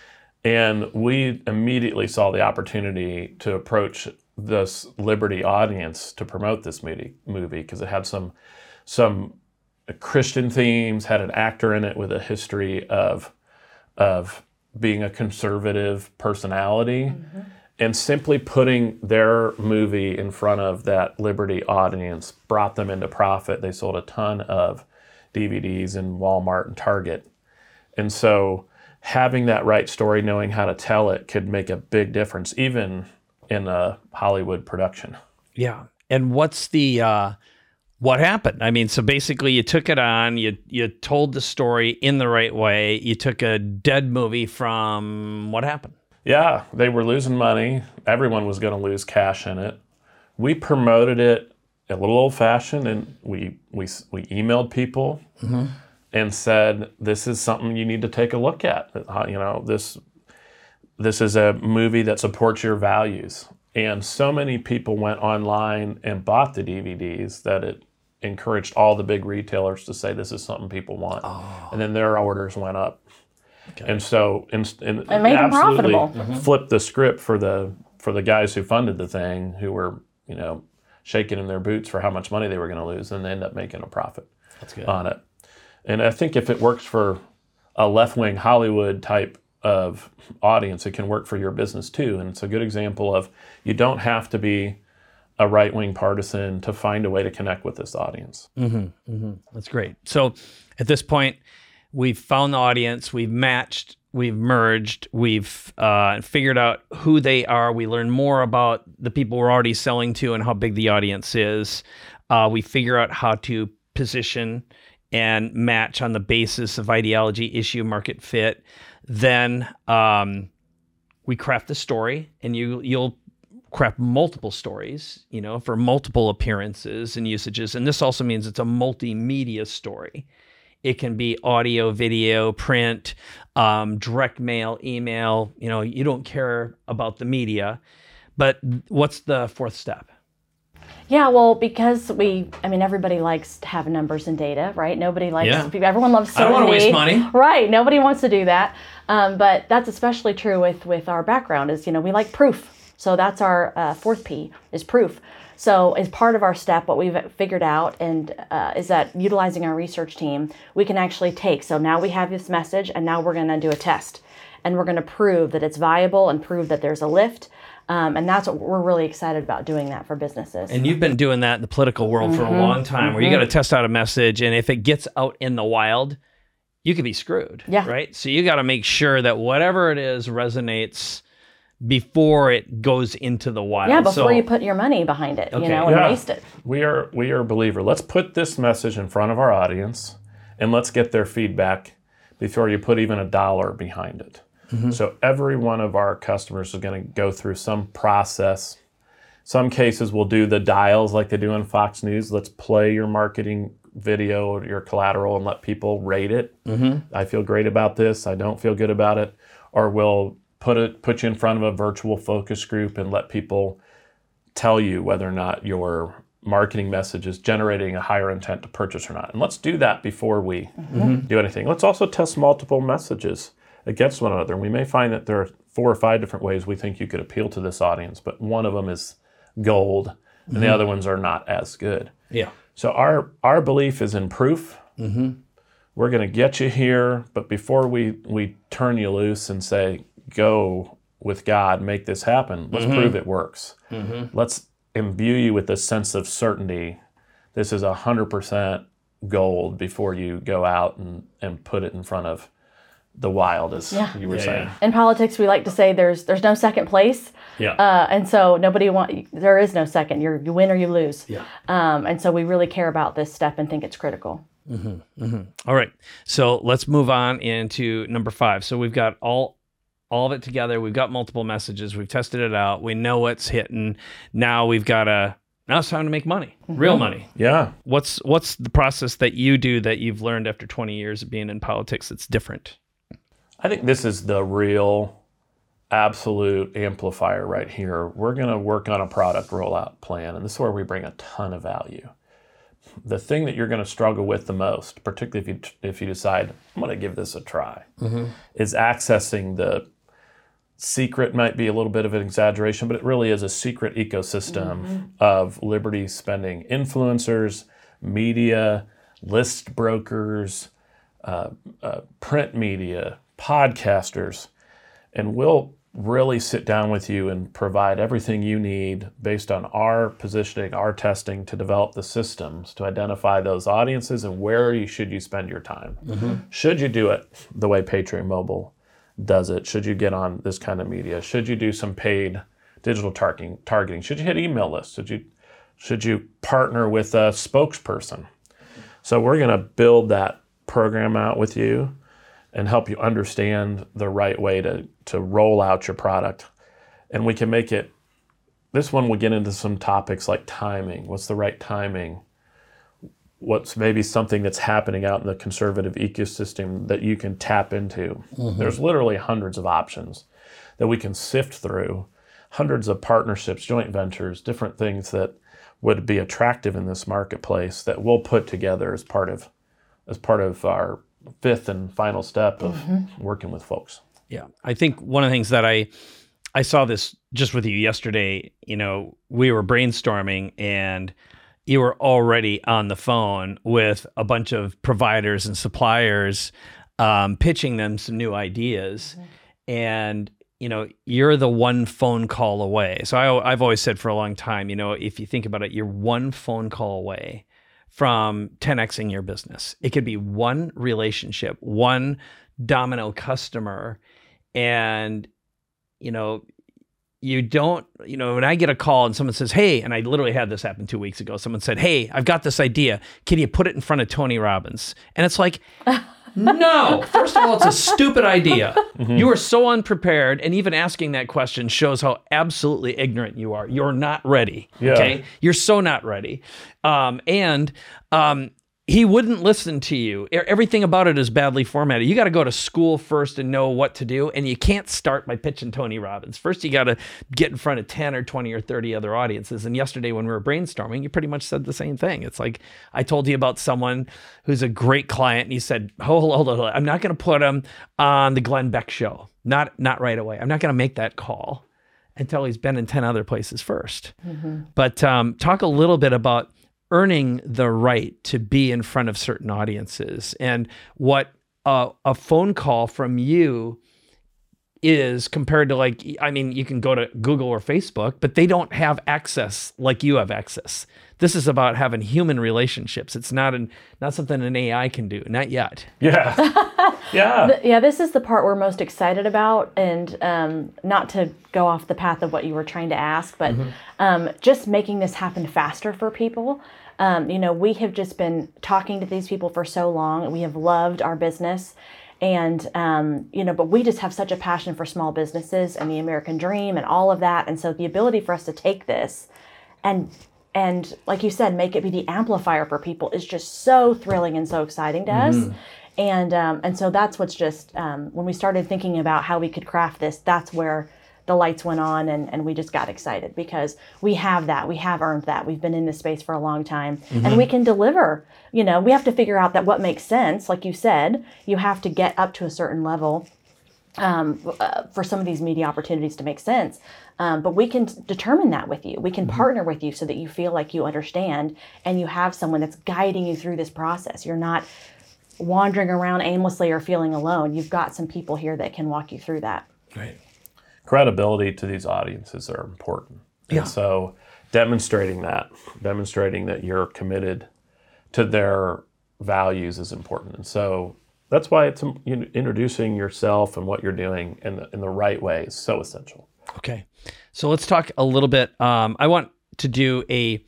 S1: And we immediately saw the opportunity to approach this Liberty audience to promote this movie movie because it had some some Christian themes, had an actor in it with a history of of being a conservative personality, mm-hmm. and simply putting their movie in front of that Liberty audience brought them into profit. They sold a ton of D V Ds in Walmart and Target. And so having that right story, knowing how to tell it, could make a big difference, even in a Hollywood production.
S3: Yeah. And what's the, uh, what happened? I mean, so basically you took it on, you you told the story in the right way. You took a dead movie from what happened?
S1: Yeah, they were losing money. Everyone was going to lose cash in it. We promoted it a little old-fashioned, and we we we emailed people mm-hmm. and said, "This is something you need to take a look at. You know, this this is a movie that supports your values." And so many people went online and bought the D V Ds that it encouraged all the big retailers to say, "This is something people want," oh. and then their orders went up. Okay. And so, and, and
S2: it made them profitable.
S1: Mm-hmm. Flipped the script for the for the guys who funded the thing, who were, you know, shaking in their boots for how much money they were going to lose, and they end up making a profit
S3: That's good.
S1: on it. And I think if it works for a left-wing Hollywood type of audience, it can work for your business too. And it's a good example of you don't have to be a right-wing partisan to find a way to connect with this audience.
S3: Mm-hmm, mm-hmm. That's great. So at this point, we've found the audience, we've matched, we've merged, we've uh, figured out who they are. We learn more about the people we're already selling to and how big the audience is. Uh, we figure out how to position and match on the basis of ideology, issue, market fit. Then um, we craft the story, and you, you'll craft multiple stories, you know, for multiple appearances and usages. And this also means it's a multimedia story. It can be audio, video, print, um, direct mail, email. You know, you don't care about the media. But what's the fourth step?
S2: Yeah, well, because we, I mean, everybody likes to have numbers and data, right? Nobody likes,
S3: yeah.
S2: everyone loves certainty.
S3: I don't want to waste money.
S2: Right, nobody wants to do that. Um, but that's especially true with, with our background is, you know, we like proof. So that's our uh, fourth P is proof. So as part of our step, what we've figured out and uh, is that utilizing our research team, we can actually take, so now we have this message and now we're going to do a test. And we're going to prove that it's viable and prove that there's a lift. Um, and that's what we're really excited about, doing that for businesses.
S3: And you've been doing that in the political world mm-hmm. for a long time, mm-hmm. where you got to test out a message, and if it gets out in the wild, you could be screwed,
S2: yeah.
S3: right? So you got to make sure that whatever it is resonates before it goes into the wild.
S2: Yeah, before
S3: so,
S2: you put your money behind it,
S3: okay.
S2: you know, and
S1: yeah.
S2: waste it.
S1: We are we are a believer. Let's put this message in front of our audience, and let's get their feedback before you put even a dollar behind it. Mm-hmm. So every one of our customers is going to go through some process. Some cases we'll do the dials like they do on Fox News. Let's play your marketing video or your collateral and let people rate it. Mm-hmm. I feel great about this. I don't feel good about it. Or we'll put it put you in front of a virtual focus group and let people tell you whether or not your marketing message is generating a higher intent to purchase or not. And let's do that before we mm-hmm. do anything. Let's also test multiple messages against one another. We may find that there are four or five different ways we think you could appeal to this audience, but one of them is gold and mm-hmm. the other ones are not as good.
S3: Yeah.
S1: So our our belief is in proof. Mm-hmm. We're going to get you here, but before we, we turn you loose and say, go with God, make this happen, let's mm-hmm. prove it works. Mm-hmm. Let's imbue you with this sense of certainty. This is one hundred percent gold before you go out and, and put it in front of the wild, as yeah. you were yeah, saying.
S2: Yeah. In politics, we like to say there's there's no second place.
S3: Yeah.
S2: Uh, and so nobody want there is no second. You're you win or you lose.
S3: Yeah.
S2: Um, and so we really care about this step and think it's critical.
S3: Mm-hmm. Mm-hmm. All right. So let's move on into number five. So we've got all all of it together. We've got multiple messages. We've tested it out. We know what's hitting. Now we've got to. Now it's time to make money, mm-hmm. real money.
S1: Yeah.
S3: What's what's the process that you do that you've learned after twenty years of being in politics that's different?
S1: I think this is the real absolute amplifier right here. We're going to work on a product rollout plan, and this is where we bring a ton of value. The thing that you're going to struggle with the most, particularly if you if you decide, I'm going to give this a try, mm-hmm. is accessing the secret, might be a little bit of an exaggeration, but it really is a secret ecosystem mm-hmm. of Liberty spending influencers, media, list brokers, uh, uh, print media, podcasters, and we'll really sit down with you and provide everything you need based on our positioning, our testing to develop the systems to identify those audiences and where you should you spend your time. Mm-hmm. Should you do it the way Patriot Mobile does it? Should you get on this kind of media? Should you do some paid digital targeting? Targeting? Should you hit email lists? Should you should you partner with a spokesperson? So we're going to build that program out with you and help you understand the right way to to roll out your product. And we can make it, this one will get into some topics like timing. What's the right timing? What's maybe something that's happening out in the conservative ecosystem that you can tap into? Mm-hmm. There's literally hundreds of options that we can sift through, hundreds of partnerships, joint ventures, different things that would be attractive in this marketplace that we'll put together as part of as part of our fifth and final step of mm-hmm. working with folks.
S3: Yeah, I think one of the things that I I saw this just with you yesterday, you know, we were brainstorming and you were already on the phone with a bunch of providers and suppliers, um, pitching them some new ideas. Mm-hmm. And, you know, you're the one phone call away. So I, I've always said for a long time, you know, if you think about it, you're one phone call away from ten X-ing your business. It could be one relationship, one domino customer. And, you know, you don't, you know, when I get a call and someone says, hey, and I literally had this happen two weeks ago. Someone said, hey, I've got this idea. Can you put it in front of Tony Robbins? And it's like, no, first of all, it's a stupid idea. Mm-hmm. You are so unprepared. And even asking that question shows how absolutely ignorant you are. You're not ready.
S1: Yeah.
S3: Okay. You're so not ready. Um, and, um, he wouldn't listen to you. Everything about it is badly formatted. You got to go to school first and know what to do. And you can't start by pitching Tony Robbins. First, you got to get in front of ten or twenty or thirty other audiences. And yesterday when we were brainstorming, you pretty much said the same thing. It's like, I told you about someone who's a great client and he said, hold, hold, hold, hold. I'm not going to put him on the Glenn Beck show. Not, not right away. I'm not going to make that call until he's been in ten other places first. Mm-hmm. But um, talk a little bit about earning the right to be in front of certain audiences and what uh, a phone call from you is compared to, like, I mean, you can go to Google or Facebook, but they don't have access like you have access. This is about having human relationships. It's not an not something an A I can do, not yet.
S1: Yeah. Yeah.
S2: The, yeah, this is the part we're most excited about, and um, not to go off the path of what you were trying to ask, but mm-hmm. um, just making this happen faster for people. Um, you know, we have just been talking to these people for so long, and we have loved our business. And, um, you know, but we just have such a passion for small businesses and the American dream and all of that. And so the ability for us to take this and, and like you said, make it be the amplifier for people is just so thrilling and so exciting to mm-hmm. us. And, um, and so that's what's just, um, when we started thinking about how we could craft this, that's where the lights went on, and, and we just got excited because we have that. We have earned that. We've been in this space for a long time, mm-hmm. and we can deliver. You know, we have to figure out that what makes sense. Like you said, you have to get up to a certain level um, uh, for some of these media opportunities to make sense. Um, but we can determine that with you. We can mm-hmm. partner with you so that you feel like you understand and you have someone that's guiding you through this process. You're not wandering around aimlessly or feeling alone. You've got some people here that can walk you through that.
S1: Right. Credibility to these audiences are important.
S3: Yeah.
S1: And so demonstrating that, demonstrating that you're committed to their values is important. And so that's why it's you know, introducing yourself and what you're doing in the, in the right way is so essential.
S3: Okay. So let's talk a little bit. Um, I want to do a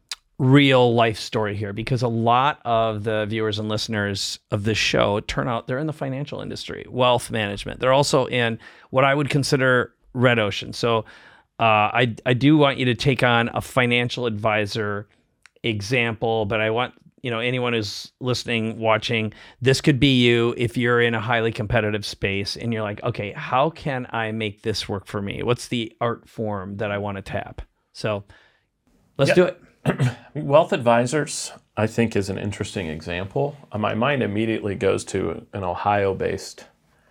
S3: real life story here because a lot of the viewers and listeners of this show turn out they're in the financial industry, wealth management. They're also in what I would consider red ocean. So uh, I I do want you to take on a financial advisor example, but I want you know anyone who's listening, watching, this could be you if you're in a highly competitive space and you're like, okay, how can I make this work for me? What's the art form that I want to tap? So let's
S1: yeah.
S3: do it.
S1: Wealth advisors, I think, is an interesting example. My mind immediately goes to an Ohio-based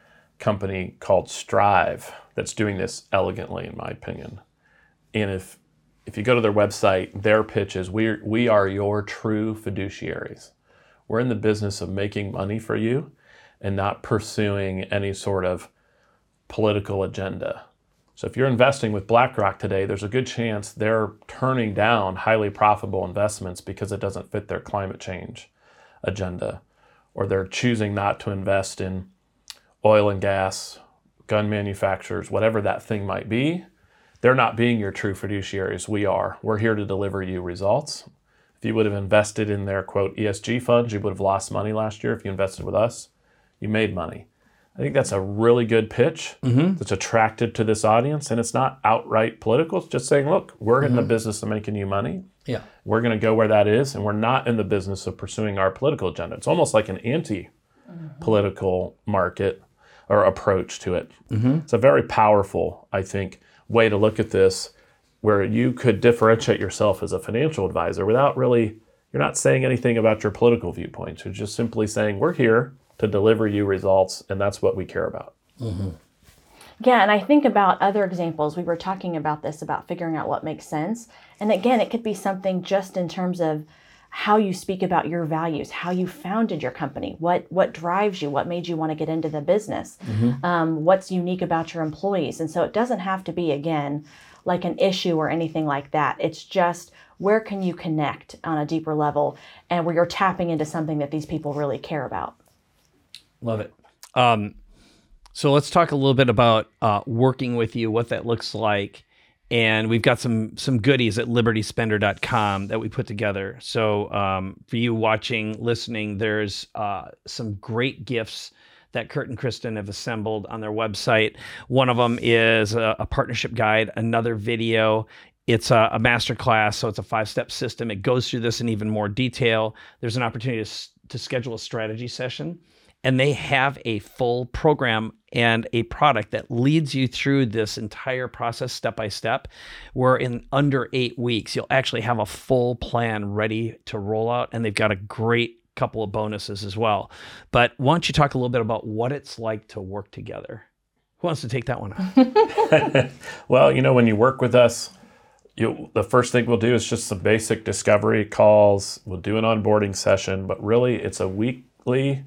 S1: company called Strive that's doing this elegantly, in my opinion. And if if you go to their website, their pitch is, we we are your true fiduciaries. We're in the business of making money for you and not pursuing any sort of political agenda. So if you're investing with BlackRock today, there's a good chance they're turning down highly profitable investments because it doesn't fit their climate change agenda, or they're choosing not to invest in oil and gas, gun manufacturers, whatever that thing might be. They're not being your true fiduciaries. We are. We're here to deliver you results. If you would have invested in their, quote, E S G funds, you would have lost money last year. If you invested with us, you made money. I think that's a really good pitch mm-hmm. that's attracted to this audience, and it's not outright political. It's just saying, look, we're mm-hmm. in the business of making you money.
S3: Yeah,
S1: we're going to go where that is, and we're not in the business of pursuing our political agenda. It's almost like an anti-political mm-hmm. market or approach to it. Mm-hmm. It's a very powerful, I think, way to look at this, where you could differentiate yourself as a financial advisor without really, you're not saying anything about your political viewpoints. You're just simply saying, we're here to deliver you results, and that's what we care about.
S2: Mm-hmm. Yeah, and I think about other examples. We were talking about this, about figuring out what makes sense. And again, it could be something just in terms of how you speak about your values, how you founded your company, what what drives you, what made you want to get into the business, mm-hmm. um, what's unique about your employees. And so it doesn't have to be, again, like an issue or anything like that. It's just, where can you connect on a deeper level and where you're tapping into something that these people really care about.
S3: Love it. Um, so let's talk a little bit about uh, working with you, what that looks like. And we've got some some goodies at liberty spender dot com that we put together. So um, for you watching, listening, there's uh, some great gifts that Kurt and Kristen have assembled on their website. One of them is a, a partnership guide, another video. It's a, a masterclass, so it's a five-step system. It goes through this in even more detail. There's an opportunity to, to schedule a strategy session. And they have a full program and a product that leads you through this entire process step by step, where in under eight weeks, you'll actually have a full plan ready to roll out. And they've got a great couple of bonuses as well. But why don't you talk a little bit about what it's like to work together? Who wants to take that one on?
S1: Well, you know, when you work with us, you, the first thing we'll do is just some basic discovery calls. We'll do an onboarding session, but really it's a weekly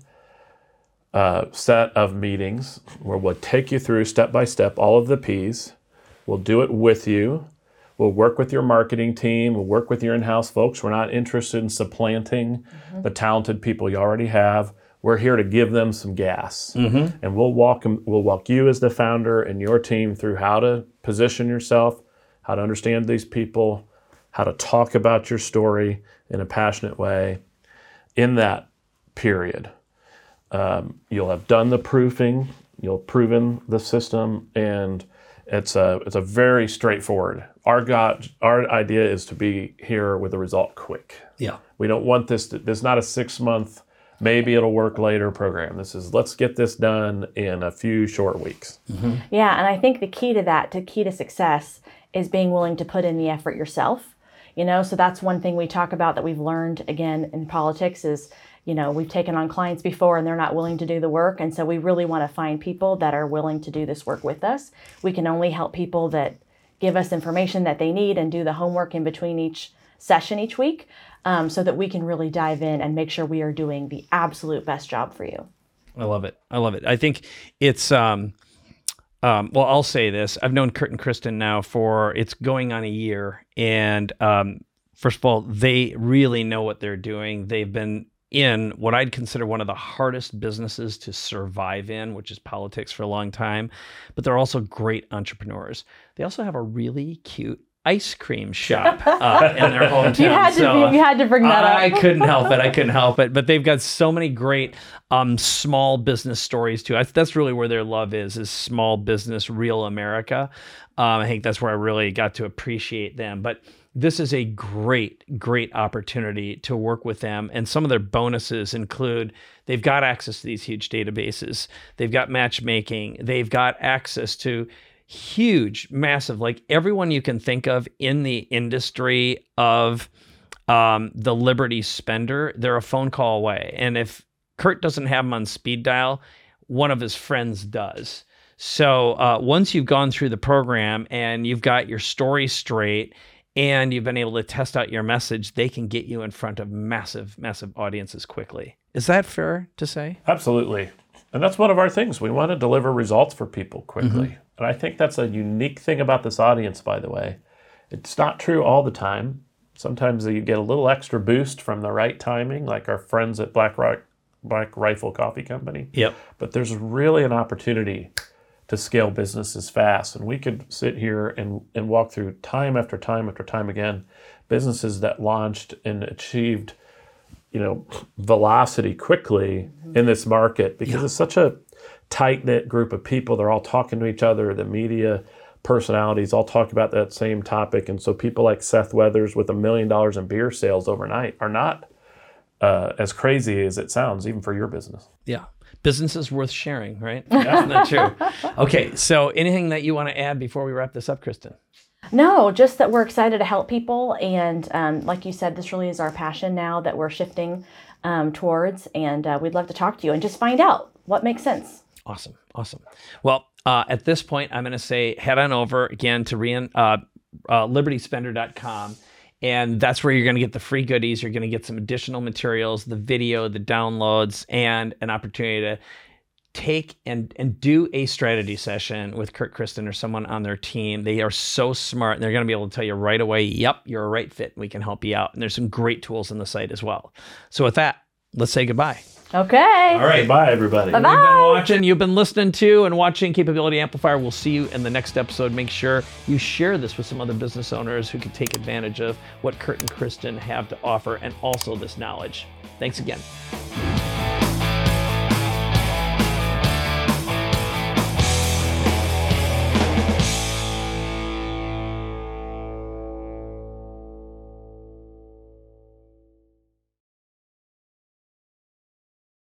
S1: Uh, set of meetings where we'll take you through step by step all of the P's. We'll do it with you. We'll work with your marketing team. We'll work with your in-house folks. We're not interested in supplanting mm-hmm. the talented people you already have. We're here to give them some gas. Mm-hmm. And we'll walk them, we'll walk you as the founder and your team through how to position yourself, how to understand these people, how to talk about your story in a passionate way. In that period, Um, you'll have done the proofing, you'll have proven the system, and it's a it's a very straightforward. Our God, our idea is to be here with the result quick.
S3: Yeah,
S1: we don't want this. To, this is not a six month, maybe it'll work later program. This is let's get this done in a few short weeks.
S2: Mm-hmm. Yeah, and I think the key to that, the key to success, is being willing to put in the effort yourself. You know, so that's one thing we talk about that we've learned again in politics is, you know, we've taken on clients before and they're not willing to do the work. And so we really want to find people that are willing to do this work with us. We can only help people that give us information that they need and do the homework in between each session each week, um, so that we can really dive in and make sure we are doing the absolute best job for you.
S3: I love it. I love it. I think it's, um, um, well, I'll say this. I've known Kurt and Kristen now for, it's going on a year. And um, first of all, they really know what they're doing. They've been in what I'd consider one of the hardest businesses to survive in, which is politics, for a long time, but they're also great entrepreneurs. They also have a really cute ice cream shop uh, in their hometown.
S2: You had to,
S3: so
S2: be, you had to bring that
S3: I
S2: up.
S3: I couldn't help it. I couldn't help it. But they've got so many great um, small business stories too. I, that's really where their love is, is small business, real America. Um, I think that's where I really got to appreciate them. But this is a great, great opportunity to work with them. And some of their bonuses include they've got access to these huge databases. They've got matchmaking. They've got access to huge, massive, like everyone you can think of in the industry of um, the Liberty spender, they're a phone call away. And if Kurt doesn't have them on speed dial, one of his friends does. So uh, once you've gone through the program and you've got your story straight and you've been able to test out your message, they can get you in front of massive, massive audiences quickly. Is that fair to say?
S1: Absolutely. And that's one of our things. We want to deliver results for people quickly. Mm-hmm. And I think that's a unique thing about this audience, by the way. It's not true all the time. Sometimes you get a little extra boost from the right timing, like our friends at Black, Rock, Black Rifle Coffee Company.
S3: Yep.
S1: But there's really an opportunity to scale businesses fast. And we could sit here and, and walk through time after time after time again, businesses that launched and achieved, you know, velocity quickly mm-hmm. in this market because yeah. it's such a tight-knit group of people. They're all talking to each other. The media personalities all talk about that same topic. And so people like Seth Weathers with a million dollars in beer sales overnight are not uh, as crazy as it sounds, even for your business.
S3: Yeah. Business is worth sharing, right? Yeah. Isn't that true? Okay. So anything that you want to add before we wrap this up, Kristen?
S2: No, just that we're excited to help people. And um, like you said, this really is our passion now that we're shifting um, towards. And uh, we'd love to talk to you and just find out what makes sense.
S3: Awesome. Awesome. Well, uh, at this point, I'm going to say head on over again to Rian, uh, uh, liberty spender dot com. And that's where you're going to get the free goodies. You're going to get some additional materials, the video, the downloads, and an opportunity to take and, and do a strategy session with Kurt, Kristen, or someone on their team. They are so smart, and they're going to be able to tell you right away, yep, you're a right fit, and we can help you out. And there's some great tools on the site as well. So with that, let's say goodbye.
S2: Okay.
S1: All right. Bye, everybody.
S2: Bye-bye.
S3: You've been watching, you've been listening to and watching Capability Amplifier. We'll see you in the next episode. Make sure you share this with some other business owners who can take advantage of what Kurt and Kristen have to offer and also this knowledge. Thanks again.